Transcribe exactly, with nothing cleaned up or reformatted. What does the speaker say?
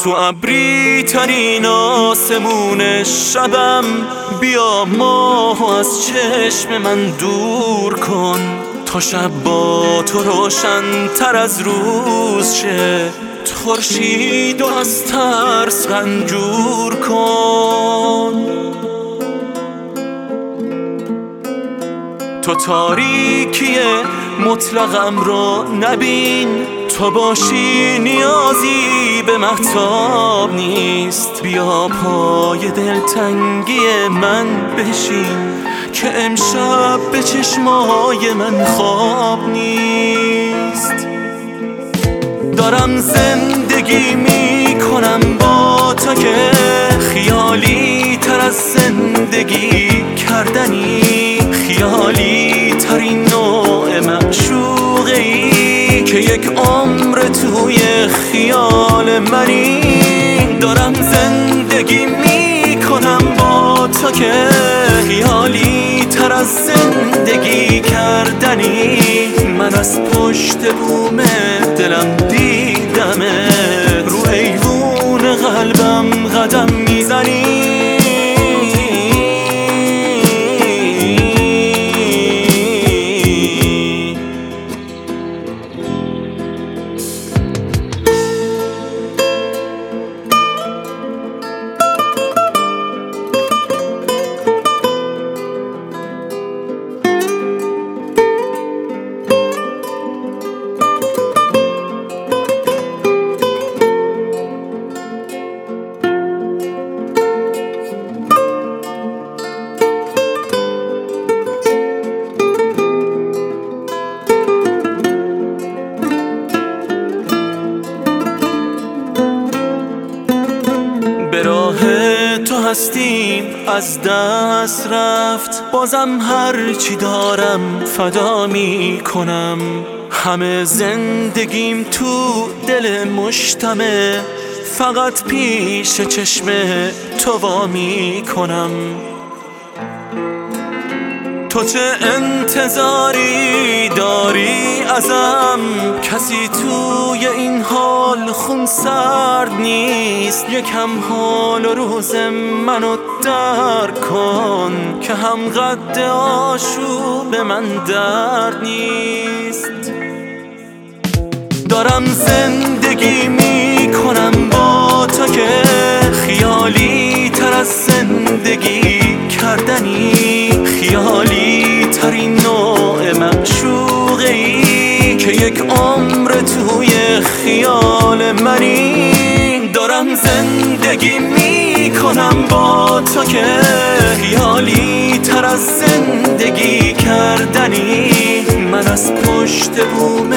تو ابری ترین آسمون شبم بیا ماهو از چشم من دور کن تا شب با تو روشن تر از روز شه خورشید و از ترس رنجور کن تو تاریکی مطلقم رو نبین تو باشی نیازی به مهتاب نیست بیا پای دلتنگی من بشین که امشب به چشمای من خواب نیست دارم زندگی میکنم با تو که خیالی تر از زندگی کردنی خیالی ترین نوع معشوقی که یک عمر توی خیال منی دارم زندگی میکنم با تو که خیالی تر از زندگی کردنی من از پشت بوم دلم دیدمه رو ایوون قلبم قدم میزنی به راه تو هستیم از دست رفت بازم هر چی دارم فدا می کنم همه زندگیم تو دل مشتمه فقط پیش چشم تو وا می کنم تو چه انتظاری داری ازم کسی توی این حال خون سرد نیست یکم حال و روز منو درک کن که هم قد آشوب من درد نیست دارم زندگی میکنم با تو که خیالی تر از زندگی کردنی خیالی ترین نوع معشوقی که یک عمر توی خیال منی دارم زندگی میکنم با تو که خیالی تر از زندگی کردنی من از پشت بوم